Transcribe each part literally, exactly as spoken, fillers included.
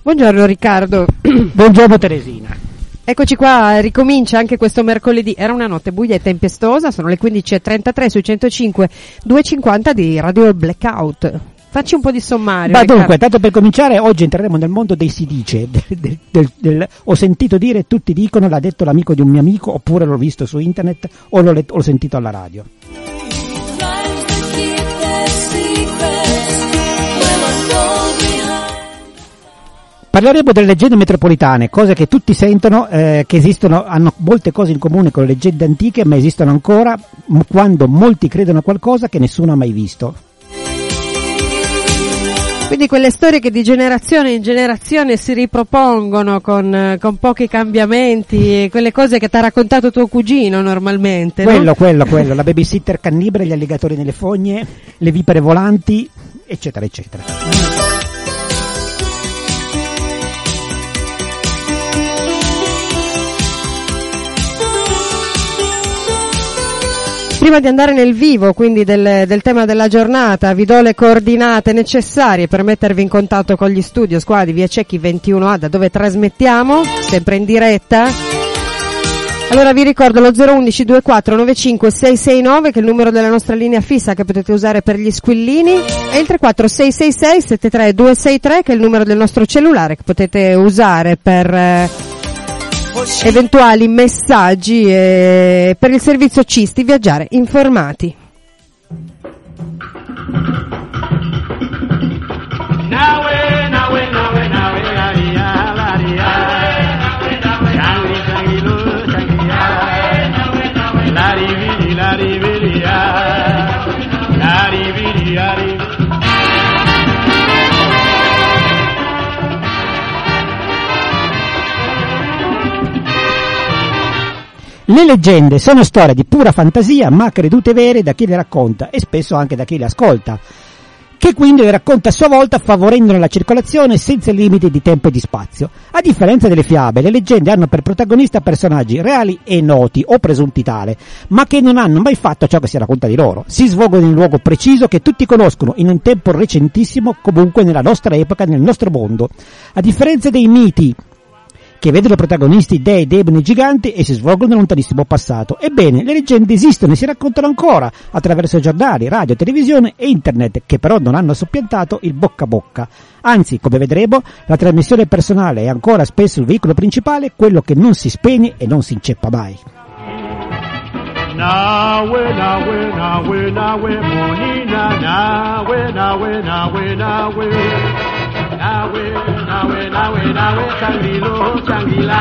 Buongiorno Riccardo. Buongiorno Teresina. Eccoci qua, ricomincia anche questo mercoledì. Era una notte buia e tempestosa, sono le quindici e trentatré su centocinque duecentocinquanta di Radio Blackout. Facci un po' di sommario. Ma Riccardo. dunque, tanto per cominciare, oggi entreremo nel mondo dei si dice. Del, del, del, del, ho sentito dire, tutti dicono, l'ha detto l'amico di un mio amico, oppure l'ho visto su internet, o l'ho, letto, l'ho sentito alla radio. Parleremo delle leggende metropolitane, cose che tutti sentono, eh, che esistono, hanno molte cose in comune con le leggende antiche, ma esistono ancora m- quando molti credono a qualcosa che nessuno ha mai visto. Quindi quelle storie che di generazione in generazione si ripropongono con, con pochi cambiamenti, quelle cose che ti ha raccontato tuo cugino normalmente, Quello, no? quello, quello, la babysitter cannibale, gli alligatori nelle fogne, le vipere volanti, eccetera, eccetera. Prima di andare nel vivo, quindi del, del tema della giornata, vi do le coordinate necessarie per mettervi in contatto con gli studios qua di Via Cecchi ventuno A, da dove trasmettiamo, sempre in diretta. Allora vi ricordo lo zero undici ventiquattro novantacinque seicentosessantanove, che è il numero della nostra linea fissa che potete usare per gli squillini, e il tre quattro sei sei sei sette tre due sei tre, che è il numero del nostro cellulare che potete usare per eh, eventuali messaggi e per il servizio Cisti Viaggiare Informati. Le leggende sono storie di pura fantasia, ma credute vere da chi le racconta e spesso anche da chi le ascolta, che quindi le racconta a sua volta favorendone la circolazione senza limiti di tempo e di spazio. A differenza delle fiabe, le leggende hanno per protagonista personaggi reali e noti o presunti tale, ma che non hanno mai fatto ciò che si racconta di loro. Si svolgono in un luogo preciso che tutti conoscono in un tempo recentissimo, comunque nella nostra epoca, nel nostro mondo. A differenza dei miti, che vedono protagonisti dei, demoni e giganti e si svolgono nel lontanissimo passato. Ebbene, le leggende esistono e si raccontano ancora attraverso giornali, radio, televisione e internet, che però non hanno soppiantato il bocca a bocca. Anzi, come vedremo, la trasmissione personale è ancora spesso il veicolo principale, quello che non si spegne e non si inceppa mai. Nawe, nawe, nawe, nawe, monina, nawe, nawe, nawe, nawe. Nawe, nawe, nawe, nawe, sangilo, sangila.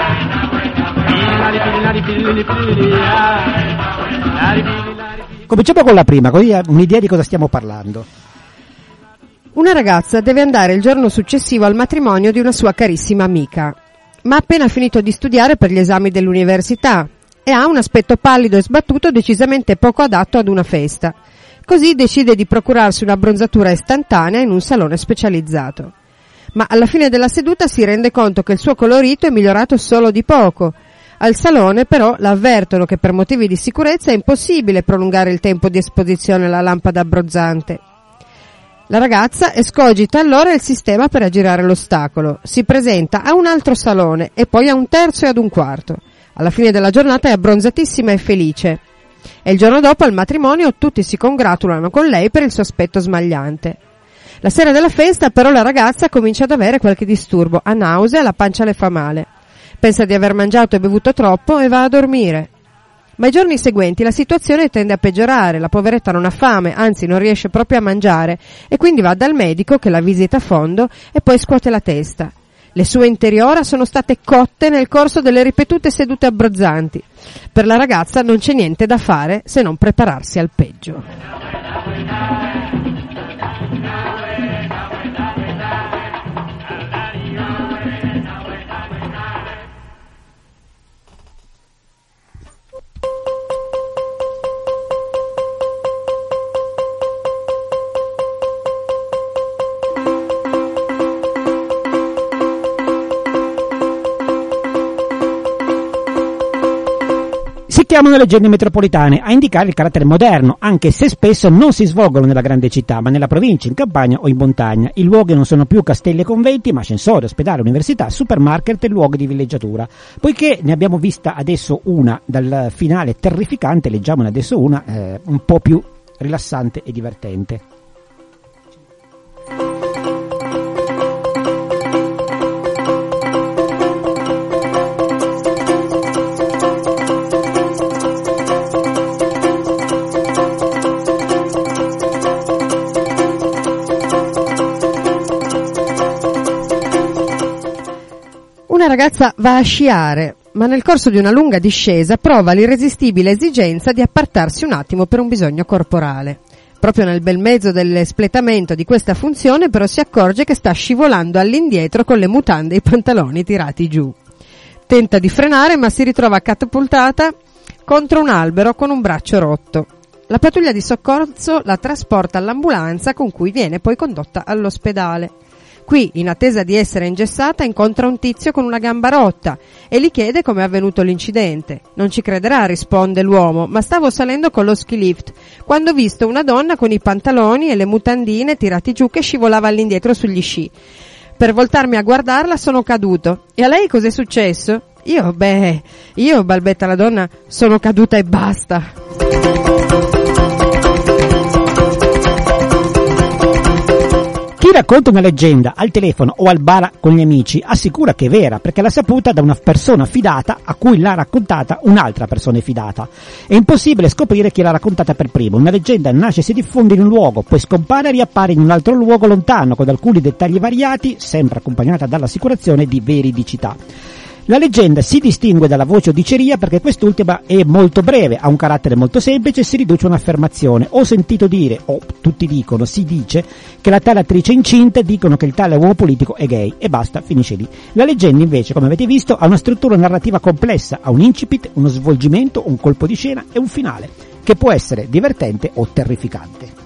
Cominciamo con la prima, così hai un'idea di cosa stiamo parlando. Una ragazza deve andare il giorno successivo al matrimonio di una sua carissima amica, ma ha appena finito di studiare per gli esami dell'università e ha un aspetto pallido e sbattuto decisamente poco adatto ad una festa. Così decide di procurarsi un'abbronzatura istantanea in un salone specializzato. Ma alla fine della seduta si rende conto che il suo colorito è migliorato solo di poco. Al salone però l'avvertono che per motivi di sicurezza è impossibile prolungare il tempo di esposizione alla lampada abbronzante. La ragazza escogita allora il sistema per aggirare l'ostacolo. Si presenta a un altro salone e poi a un terzo e ad un quarto. Alla fine della giornata è abbronzatissima e felice. E il giorno dopo al matrimonio tutti si congratulano con lei per il suo aspetto smagliante. La sera della festa però la ragazza comincia ad avere qualche disturbo, ha nausea, la pancia le fa male. Pensa di aver mangiato e bevuto troppo e va a dormire. Ma i giorni seguenti la situazione tende a peggiorare, la poveretta non ha fame, anzi non riesce proprio a mangiare e quindi va dal medico che la visita a fondo e poi scuote la testa. Le sue interiora sono state cotte nel corso delle ripetute sedute abbronzanti. Per la ragazza non c'è niente da fare se non prepararsi al peggio. Mettiamo le leggende metropolitane a indicare il carattere moderno, anche se spesso non si svolgono nella grande città, ma nella provincia, in campagna o in montagna. I luoghi non sono più castelli e conventi, ma ascensori, ospedali, università, supermarket e luoghi di villeggiatura. Poiché ne abbiamo vista adesso una dal finale terrificante, leggiamone adesso una eh, un po' più rilassante e divertente. Una ragazza va a sciare, ma nel corso di una lunga discesa prova l'irresistibile esigenza di appartarsi un attimo per un bisogno corporale. Proprio nel bel mezzo dell'espletamento di questa funzione però si accorge che sta scivolando all'indietro con le mutande e i pantaloni tirati giù. Tenta di frenare ma si ritrova catapultata contro un albero con un braccio rotto. La pattuglia di soccorso la trasporta all'ambulanza con cui viene poi condotta all'ospedale. Qui, in attesa di essere ingessata, incontra un tizio con una gamba rotta e gli chiede come è avvenuto l'incidente. Non ci crederà, risponde l'uomo, ma stavo salendo con lo ski lift quando ho visto una donna con i pantaloni e le mutandine tirati giù che scivolava all'indietro sugli sci. Per voltarmi a guardarla sono caduto. E a lei cos'è successo? Io, beh, io, balbetta la donna, sono caduta e basta. Chi racconta una leggenda al telefono o al bar con gli amici assicura che è vera, perché l'ha saputa da una persona fidata a cui l'ha raccontata un'altra persona fidata. È impossibile scoprire chi l'ha raccontata per primo. Una leggenda nasce e si diffonde in un luogo, poi scompare e riappare in un altro luogo lontano, con alcuni dettagli variati, sempre accompagnata dall'assicurazione di veridicità. La leggenda si distingue dalla voce o diceria perché quest'ultima è molto breve, ha un carattere molto semplice e si riduce a un'affermazione. Ho sentito dire, o tutti dicono, si dice, che la tale attrice incinta, dicono che il tale uomo politico è gay, e basta, finisce lì. La leggenda invece, come avete visto, ha una struttura narrativa complessa, ha un incipit, uno svolgimento, un colpo di scena e un finale, che può essere divertente o terrificante.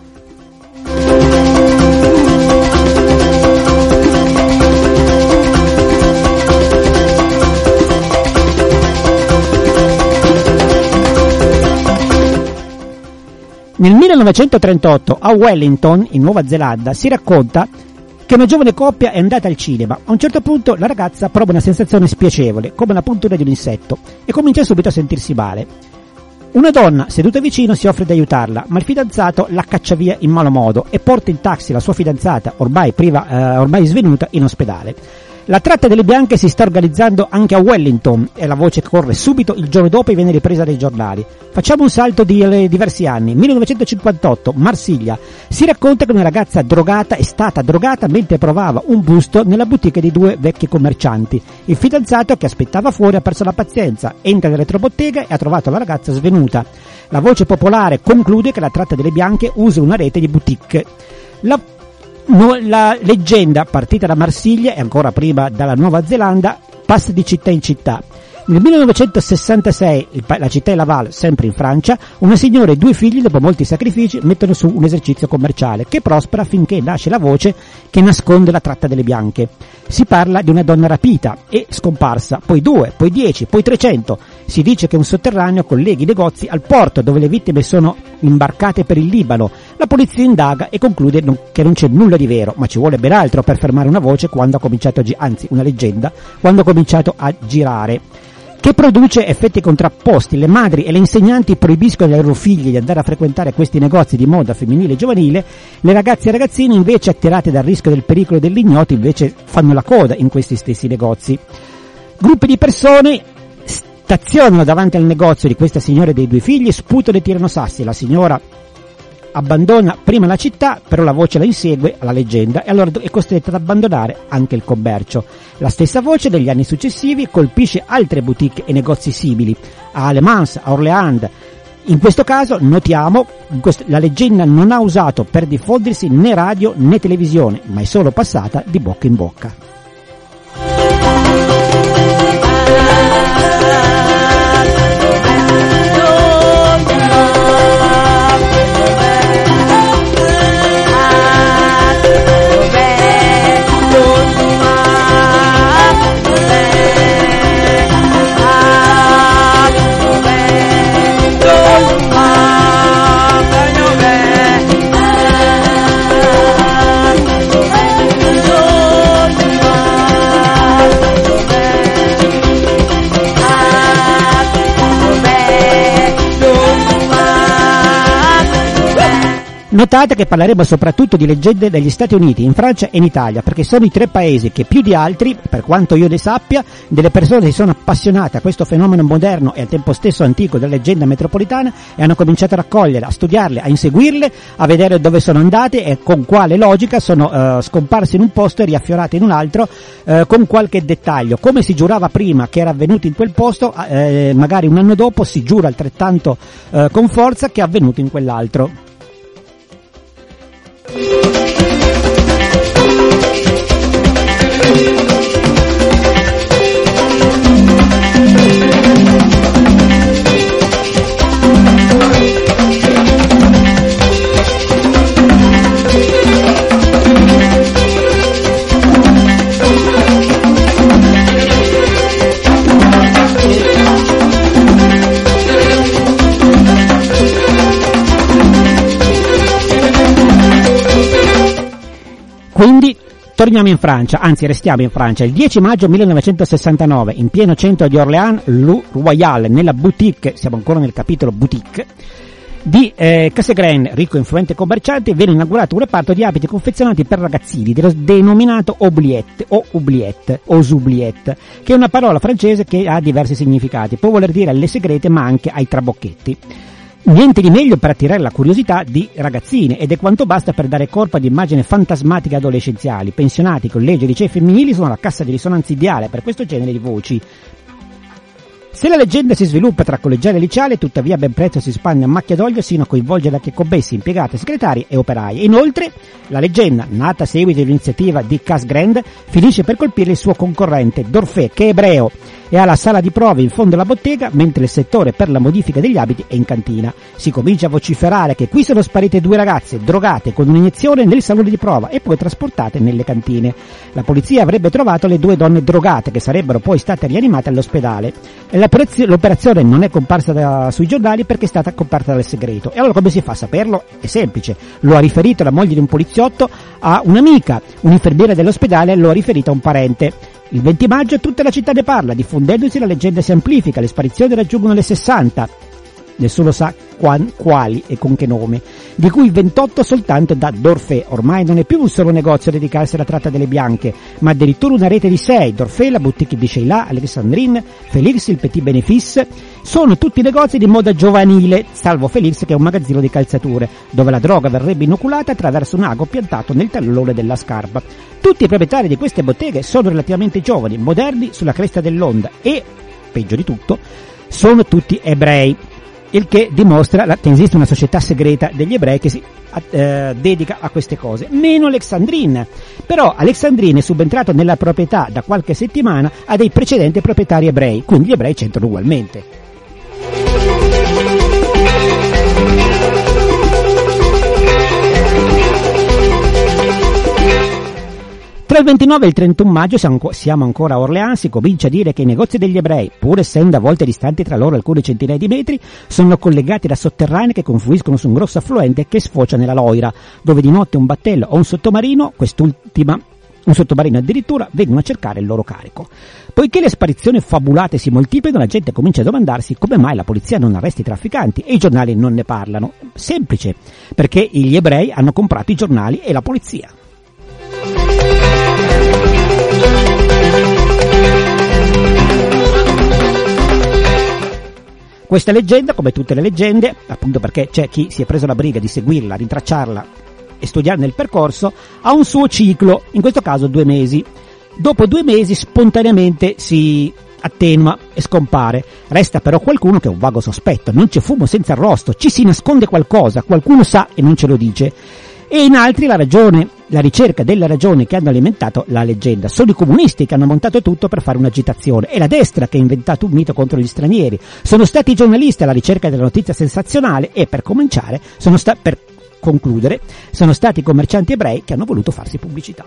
Nel millenovecentotrentotto a Wellington, in Nuova Zelanda, si racconta che una giovane coppia è andata al cinema. A un certo punto la ragazza prova una sensazione spiacevole, come la puntura di un insetto, e comincia subito a sentirsi male. Una donna seduta vicino si offre di aiutarla, ma il fidanzato la caccia via in malo modo e porta in taxi la sua fidanzata, ormai priva, eh, ormai svenuta, in ospedale. La tratta delle bianche si sta organizzando anche a Wellington e la voce corre subito il giorno dopo e viene ripresa dai giornali. Facciamo un salto di eh, diversi anni. millenovecentocinquantotto, Marsiglia. Si racconta che una ragazza drogata è stata drogata mentre provava un busto nella boutique di due vecchi commercianti. Il fidanzato che aspettava fuori ha perso la pazienza, entra nell'elettrobottega e ha trovato la ragazza svenuta. La voce popolare conclude che la tratta delle bianche usa una rete di boutique. La No, la leggenda, partita da Marsiglia e ancora prima dalla Nuova Zelanda, passa di città in città. Nel millenovecentosessantasei, il, la città di Laval, sempre in Francia, una signora e due figli, dopo molti sacrifici, mettono su un esercizio commerciale che prospera finché nasce la voce che nasconde la tratta delle bianche. Si parla di una donna rapita e scomparsa, poi due, poi dieci, poi trecento. Si dice che un sotterraneo colleghi i negozi al porto dove le vittime sono imbarcate per il Libano. La polizia indaga e conclude non, che non c'è nulla di vero, ma ci vuole ben altro per fermare una voce quando ha cominciato a gi- anzi una leggenda, quando ha cominciato a girare. Che produce effetti contrapposti. Le madri e le insegnanti proibiscono ai loro figli di andare a frequentare questi negozi di moda femminile e giovanile, le ragazze e ragazzini invece, attirate dal rischio del pericolo e dell'ignoto, invece fanno la coda in questi stessi negozi. Gruppi di persone stazionano davanti al negozio di questa signora e dei due figli, sputano e tirano sassi. La signora abbandona prima la città, però la voce la insegue alla leggenda e allora è costretta ad abbandonare anche il commercio. La stessa voce negli anni successivi colpisce altre boutique e negozi simili, a Alemans, a Orléans. In questo caso notiamo che la leggenda non ha usato per diffondersi né radio né televisione, ma è solo passata di bocca in bocca. Notate che parleremo soprattutto di leggende degli Stati Uniti, in Francia e in Italia, perché sono i tre paesi che più di altri, per quanto io ne sappia, delle persone si sono appassionate a questo fenomeno moderno e al tempo stesso antico della leggenda metropolitana e hanno cominciato a raccoglierle, a studiarle, a inseguirle, a vedere dove sono andate e con quale logica sono uh, scomparse in un posto e riaffiorate in un altro, uh, con qualche dettaglio. Come si giurava prima che era avvenuto in quel posto, uh, magari un anno dopo si giura altrettanto uh, con forza che è avvenuto in quell'altro. Quindi torniamo in Francia, anzi restiamo in Francia. Il dieci maggio millenovecentosessantanove, in pieno centro di Orléans, Le Royal, nella boutique, siamo ancora nel capitolo boutique, di eh, Cassegrain, ricco e influente commerciante, viene inaugurato un reparto di abiti confezionati per ragazzini, denominato oubliette o oubliette o oubliette, che è una parola francese che ha diversi significati. Può voler dire alle segrete ma anche ai trabocchetti. Niente di meglio per attirare la curiosità di ragazzine, ed è quanto basta per dare corpo ad immagini fantasmatiche adolescenziali. Pensionati, collegi e licei femminili sono la cassa di risonanza ideale per questo genere di voci. Se la leggenda si sviluppa tra collegiale e liceale, tuttavia ben presto si spande a macchia d'olio sino a coinvolgere anche commessi, impiegate, segretari e operai. Inoltre, la leggenda, nata a seguito dell'iniziativa di Cassegrain, finisce per colpire il suo concorrente, Dorfé, che è ebreo e ha la sala di prove in fondo alla bottega, mentre il settore per la modifica degli abiti è in cantina. Si comincia a vociferare che qui sono sparite due ragazze drogate con un'iniezione nel salone di prova e poi trasportate nelle cantine. La polizia avrebbe trovato le due donne drogate, che sarebbero poi state rianimate all'ospedale. L'operazione non è comparsa da, sui giornali perché è stata coperta dal segreto. E allora come si fa a saperlo? È semplice. Lo ha riferito la moglie di un poliziotto a un'amica, un'infermiera dell'ospedale lo ha riferito a un parente. Il venti maggio tutta la città ne parla, diffondendosi la leggenda si amplifica, le sparizioni raggiungono le sessanta, nessuno sa quan, quali e con che nome, di cui ventotto soltanto da Dorfé. Ormai non è più un solo negozio a dedicarsi alla tratta delle bianche, ma addirittura una rete di sei: Dorfé, la boutique di Sheila, Alexandrine, Félix, il Petit Bénéfice. Sono tutti negozi di moda giovanile, salvo Félix che è un magazzino di calzature, dove la droga verrebbe inoculata attraverso un ago piantato nel tallone della scarpa. Tutti i proprietari di queste botteghe sono relativamente giovani, moderni, sulla cresta dell'onda e, peggio di tutto, sono tutti ebrei, il che dimostra che esiste una società segreta degli ebrei che si eh, dedica a queste cose, meno Alexandrine. Però Alexandrine è subentrato nella proprietà da qualche settimana a dei precedenti proprietari ebrei, quindi gli ebrei c'entrano ugualmente. Tra il ventinove e il trentuno maggio siamo ancora a Orléans, si comincia a dire che i negozi degli ebrei, pur essendo a volte distanti tra loro alcune centinaia di metri, sono collegati da sotterranei che confluiscono su un grosso affluente che sfocia nella Loira, dove di notte un battello o un sottomarino, quest'ultima un sottomarino addirittura, vengono a cercare il loro carico. Poiché le sparizioni fabulate si moltiplicano, la gente comincia a domandarsi come mai la polizia non arresti i trafficanti e i giornali non ne parlano. Semplice, perché gli ebrei hanno comprato i giornali e la polizia. Questa leggenda, come tutte le leggende, appunto perché c'è chi si è preso la briga di seguirla, rintracciarla e studiarne il percorso, ha un suo ciclo, in questo caso due mesi. Dopo due mesi spontaneamente si attenua e scompare. Resta però qualcuno che è un vago sospetto, non c'è fumo senza arrosto, ci si nasconde qualcosa, qualcuno sa e non ce lo dice. E in altri la ragione, la ricerca della ragione che hanno alimentato la leggenda. Sono i comunisti che hanno montato tutto per fare un'agitazione, è la destra che ha inventato un mito contro gli stranieri, sono stati i giornalisti alla ricerca della notizia sensazionale e per cominciare, sono sta- per concludere, sono stati i commercianti ebrei che hanno voluto farsi pubblicità.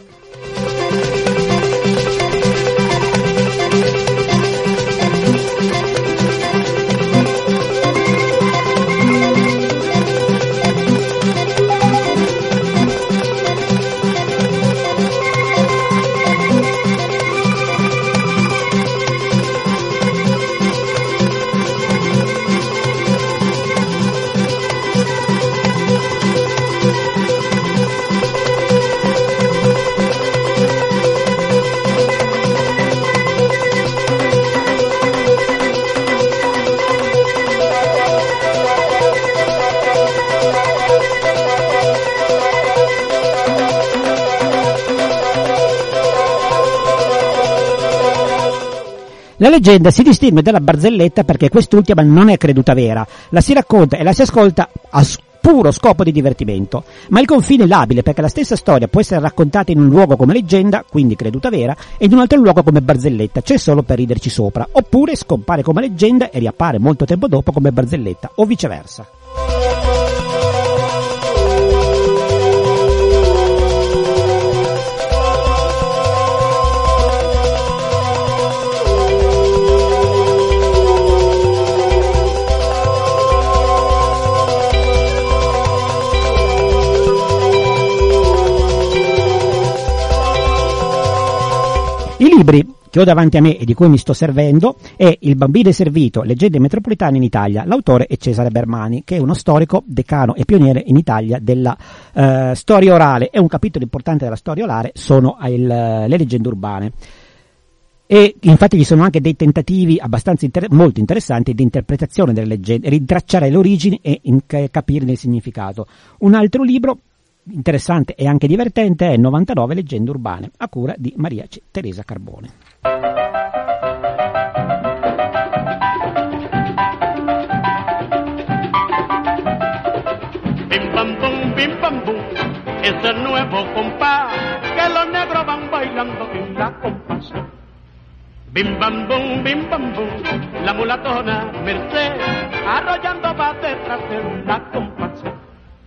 La leggenda si distingue dalla barzelletta perché quest'ultima non è creduta vera, la si racconta e la si ascolta a puro scopo di divertimento, ma il confine è labile perché la stessa storia può essere raccontata in un luogo come leggenda, quindi creduta vera, e in un altro luogo come barzelletta, cioè solo per riderci sopra, oppure scompare come leggenda e riappare molto tempo dopo come barzelletta, o viceversa. I libri che ho davanti a me e di cui mi sto servendo è Il bambino è servito, leggende metropolitane in Italia. L'autore è Cesare Bermani, che è uno storico, decano e pioniere in Italia della eh, storia orale. È un capitolo importante della storia orale, sono il, le leggende urbane. E infatti ci sono anche dei tentativi abbastanza inter- molto interessanti di interpretazione delle leggende, rintracciare le origini e in- capirne il significato. Un altro libro interessante e anche divertente è novantanove leggende urbane, a cura di Maria C- Teresa Carbone. Bim bam bum, bim bam bum, es el nuevo compás que los negros van bailando en la comparsa. Bim bam bum, bim bam bum, la mulatona Merced arrollando va detrás de la comparsa.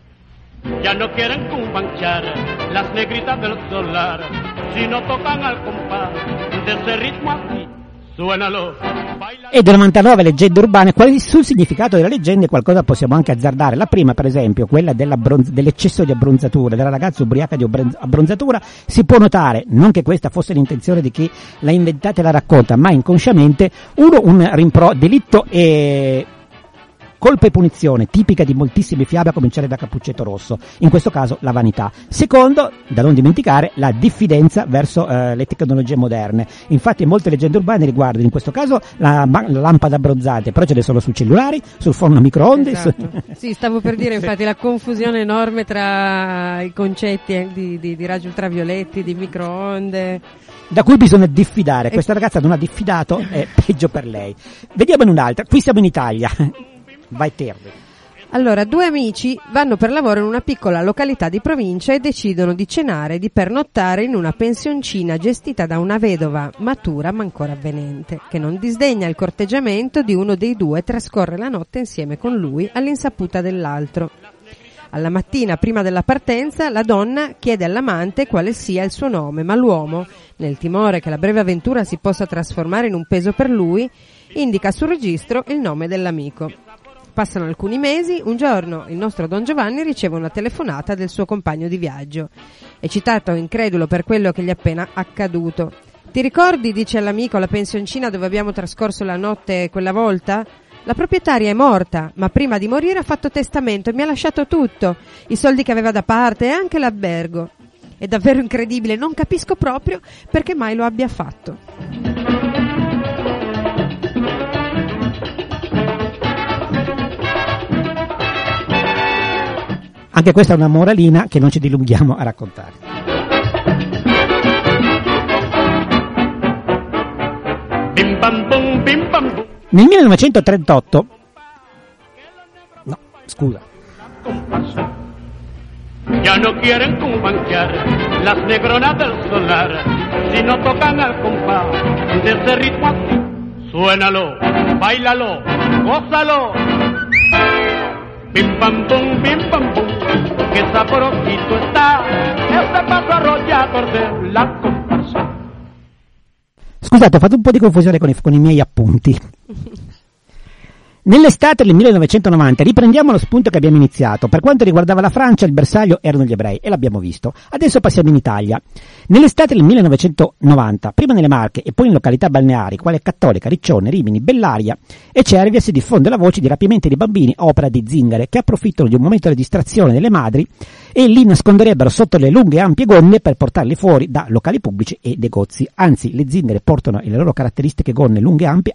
Ya no quieren cumbanchar las negritas del solar, si no tocan al compás de ese ritmo así, suénalo. E del novantanove leggende urbane, qual- sul significato delle leggende qualcosa possiamo anche azzardare. La prima, per esempio, quella dell'abbronz- dell'eccesso di abbronzatura, della ragazza ubriaca di obbronz- abbronzatura, si può notare, non che questa fosse l'intenzione di chi l'ha inventata e la racconta, ma inconsciamente, uno, un rimpro, delitto e colpa e punizione, tipica di moltissime fiabe a cominciare da Cappuccetto Rosso, in questo caso la vanità. Secondo, da non dimenticare, la diffidenza verso eh, le tecnologie moderne. Infatti molte leggende urbane riguardano in questo caso la, la lampada abbronzante, però ce ne sono sui cellulari, sul forno a microonde. Esatto. Su... Sì, stavo per dire infatti la confusione enorme tra i concetti eh, di, di, di raggi ultravioletti, di microonde. Da cui bisogna diffidare. Questa ragazza non ha diffidato, è peggio per lei. Vediamone un'altra, qui siamo in Italia. Vai Terry. Allora, due amici vanno per lavoro in una piccola località di provincia e decidono di cenare e di pernottare in una pensioncina gestita da una vedova matura ma ancora avvenente, che non disdegna il corteggiamento di uno dei due e trascorre la notte insieme con lui all'insaputa dell'altro. Alla mattina, prima della partenza, la donna chiede all'amante quale sia il suo nome, ma l'uomo, nel timore che la breve avventura si possa trasformare in un peso per lui, indica sul registro il nome dell'amico. Passano alcuni mesi, un giorno il nostro Don Giovanni riceve una telefonata del suo compagno di viaggio. Eccitato e incredulo per quello che gli è appena accaduto. Ti ricordi, dice all'amico, la pensioncina dove abbiamo trascorso la notte quella volta? La proprietaria è morta, ma prima di morire ha fatto testamento e mi ha lasciato tutto, i soldi che aveva da parte e anche l'albergo. È davvero incredibile, non capisco proprio perché mai lo abbia fatto. Anche questa è una moralina che non ci dilunghiamo a raccontare. Bim bam bum, bim bam bum. Nel millenovecentotrentotto, no, scusa. Ya no quieren cumbanchar las negronas del solar, si no tocan al compás de ese ritmo así, suénalo, bailalo, gózalo. Bim bam bum, bim bam bum, que sabrosito está ese paso arrollador de la comparsa. Scusate, ho fatto un po' di confusione con i, con i miei appunti. Nell'estate del millenovecentonovanta riprendiamo lo spunto che abbiamo iniziato. Per quanto riguardava la Francia, il bersaglio erano gli ebrei e l'abbiamo visto. Adesso passiamo in Italia. Nell'estate del millenovecentonovanta, prima nelle Marche e poi in località balneari quale Cattolica, Riccione, Rimini, Bellaria e Cervia si diffonde la voce di rapimenti di bambini a opera di zingare che approfittano di un momento di distrazione delle madri e li nasconderebbero sotto le lunghe e ampie gonne per portarli fuori da locali pubblici e negozi. Anzi, le zingare portano le loro caratteristiche gonne lunghe e ampie appunto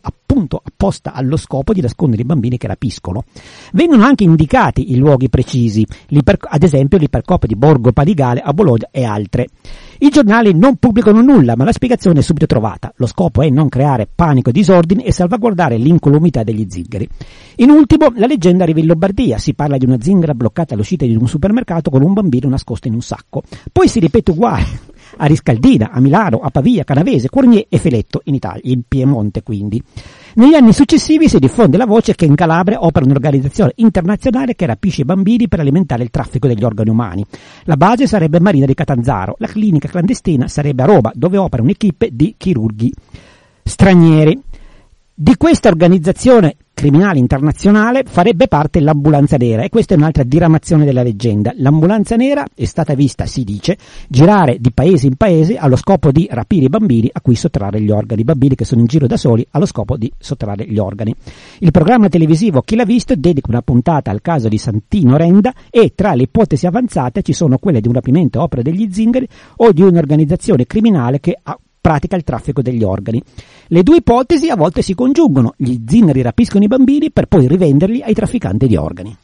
appunto apposta allo scopo di nascondere i bambini che rapiscono. Vengono anche indicati i luoghi precisi, ad esempio l'ipercoop di Borgo Panigale a Bologna e altre. I giornali non pubblicano nulla, ma la spiegazione è subito trovata. Lo scopo è non creare panico e disordine e salvaguardare l'incolumità degli zingari. In ultimo, la leggenda arriva in Lombardia. Si parla di una zingara bloccata all'uscita di un supermercato con un bambino nascosto in un sacco. Poi si ripete uguale a Riscaldina, a Milano, a Pavia, Canavese, Cornier e Feletto in Italia, in Piemonte quindi. Negli anni successivi si diffonde la voce che in Calabria opera un'organizzazione internazionale che rapisce i bambini per alimentare il traffico degli organi umani. La base sarebbe Marina di Catanzaro, la clinica clandestina sarebbe a Roma, dove opera un'equipe di chirurghi stranieri. Di questa organizzazione criminale internazionale farebbe parte l'ambulanza nera, e questa è un'altra diramazione della leggenda. L'ambulanza nera è stata vista, si dice, girare di paese in paese allo scopo di rapire i bambini a cui sottrarre gli organi, i bambini che sono in giro da soli allo scopo di sottrarre gli organi. Il programma televisivo Chi l'ha visto dedica una puntata al caso di Santino Renda, e tra le ipotesi avanzate ci sono quelle di un rapimento a opera degli zingari o di un'organizzazione criminale che ha pratica il traffico degli organi. Le due ipotesi a volte si congiungono: gli zingari rapiscono i bambini per poi rivenderli ai trafficanti di organi.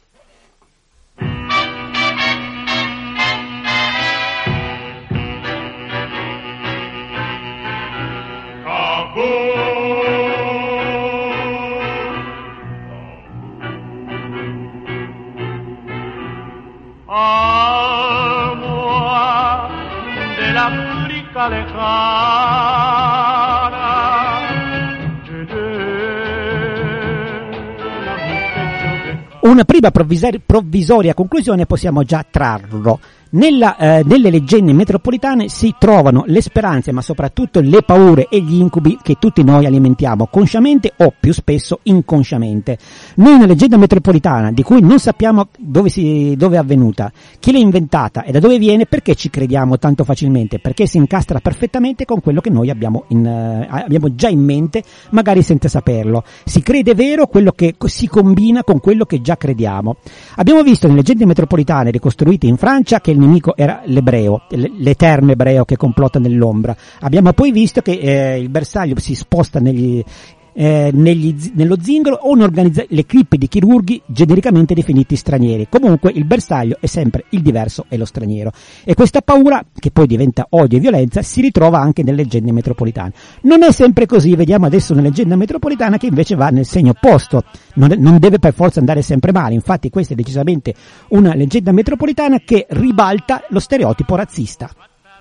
Una prima provvisor- provvisoria conclusione possiamo già trarlo. Nella, eh, nelle leggende metropolitane si trovano le speranze, ma soprattutto le paure e gli incubi che tutti noi alimentiamo, consciamente o più spesso inconsciamente. Noi una leggenda metropolitana di cui non sappiamo dove, si, dove è avvenuta, chi l'ha inventata e da dove viene, perché ci crediamo tanto facilmente? Perché si incastra perfettamente con quello che noi abbiamo, in, uh, abbiamo già in mente, magari senza saperlo. Si crede vero quello che si combina con quello che già crediamo. Abbiamo visto nelle leggende metropolitane ricostruite in Francia che il nemico era l'ebreo, l'eterno ebreo che complotta nell'ombra. Abbiamo poi visto che eh, il bersaglio si sposta negli, eh, negli, nello zingaro o l'equipe di chirurghi genericamente definiti stranieri. Comunque il bersaglio è sempre il diverso e lo straniero. E questa paura, che poi diventa odio e violenza, si ritrova anche nelle leggende metropolitane. Non è sempre così, vediamo adesso una leggenda metropolitana che invece va nel segno opposto. Non, non deve per forza andare sempre male, infatti questa è decisamente una leggenda metropolitana che ribalta lo stereotipo razzista.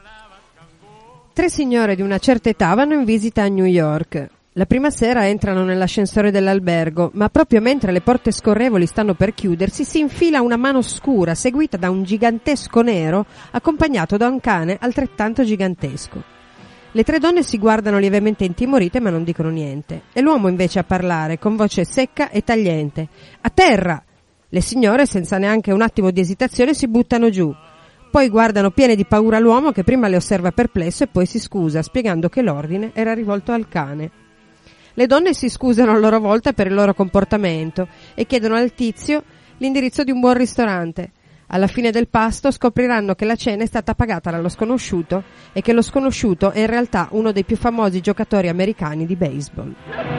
Tre signore di una certa età vanno in visita a New York. La prima sera entrano nell'ascensore dell'albergo, ma proprio mentre le porte scorrevoli stanno per chiudersi si infila una mano scura seguita da un gigantesco nero accompagnato da un cane altrettanto gigantesco. Le tre donne si guardano lievemente intimorite ma non dicono niente, e l'uomo invece a parlare con voce secca e tagliente: "A terra!" Le signore, senza neanche un attimo di esitazione, si buttano giù. Poi guardano piene di paura l'uomo, che prima le osserva perplesso e poi si scusa, spiegando che l'ordine era rivolto al cane. Le donne si scusano a loro volta per il loro comportamento e chiedono al tizio l'indirizzo di un buon ristorante. Alla fine del pasto scopriranno che la cena è stata pagata dallo sconosciuto e che lo sconosciuto è in realtà uno dei più famosi giocatori americani di baseball.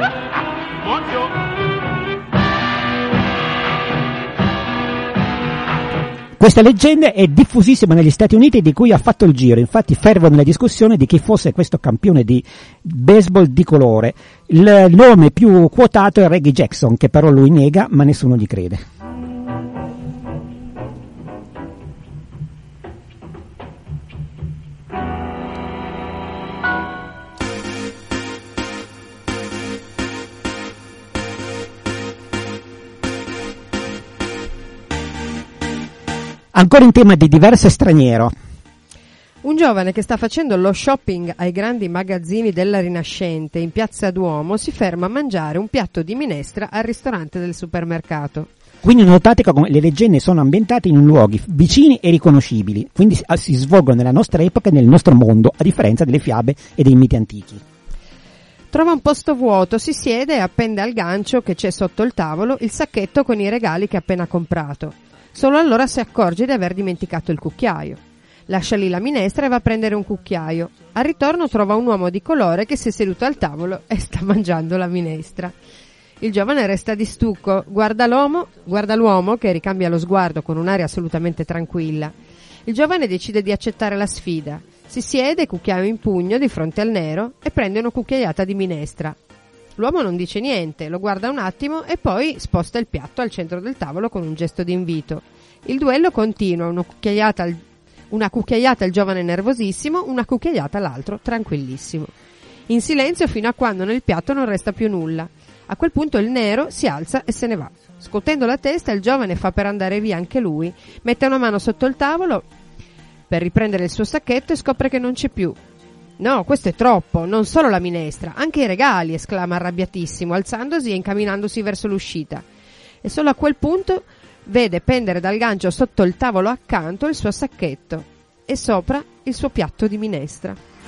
Questa leggenda è diffusissima negli Stati Uniti, di cui ha fatto il giro. Infatti fervono le discussioni di chi fosse questo campione di baseball di colore. Il nome più quotato è Reggie Jackson, che però lui nega, ma nessuno gli crede. Ancora in tema di diverso e straniero. Un giovane che sta facendo lo shopping ai grandi magazzini della Rinascente in Piazza Duomo si ferma a mangiare un piatto di minestra al ristorante del supermercato. Quindi notate che le leggende sono ambientate in luoghi vicini e riconoscibili, quindi si svolgono nella nostra epoca e nel nostro mondo, a differenza delle fiabe e dei miti antichi. Trova un posto vuoto, si siede e appende al gancio che c'è sotto il tavolo il sacchetto con i regali che ha appena comprato. Solo allora si accorge di aver dimenticato il cucchiaio. Lascia lì la minestra e va a prendere un cucchiaio. Al ritorno trova un uomo di colore che si è seduto al tavolo e sta mangiando la minestra. Il giovane resta di stucco, guarda l'uomo, guarda l'uomo che ricambia lo sguardo con un'aria assolutamente tranquilla. Il giovane decide di accettare la sfida. Si siede, cucchiaio in pugno, di fronte al nero e prende una cucchiaiata di minestra. L'uomo non dice niente, lo guarda un attimo e poi sposta il piatto al centro del tavolo con un gesto di invito. Il duello continua, una cucchiaiata al Una cucchiaiata al giovane nervosissimo, una cucchiaiata all'altro tranquillissimo. In silenzio fino a quando nel piatto non resta più nulla. A quel punto il nero si alza e se ne va. Scuotendo la testa il giovane fa per andare via anche lui, mette una mano sotto il tavolo per riprendere il suo sacchetto e scopre che non c'è più. No, questo è troppo, non solo la minestra, anche i regali, esclama arrabbiatissimo, alzandosi e incamminandosi verso l'uscita. E solo a quel punto vede pendere dal gancio sotto il tavolo accanto il suo sacchetto e sopra il suo piatto di minestra.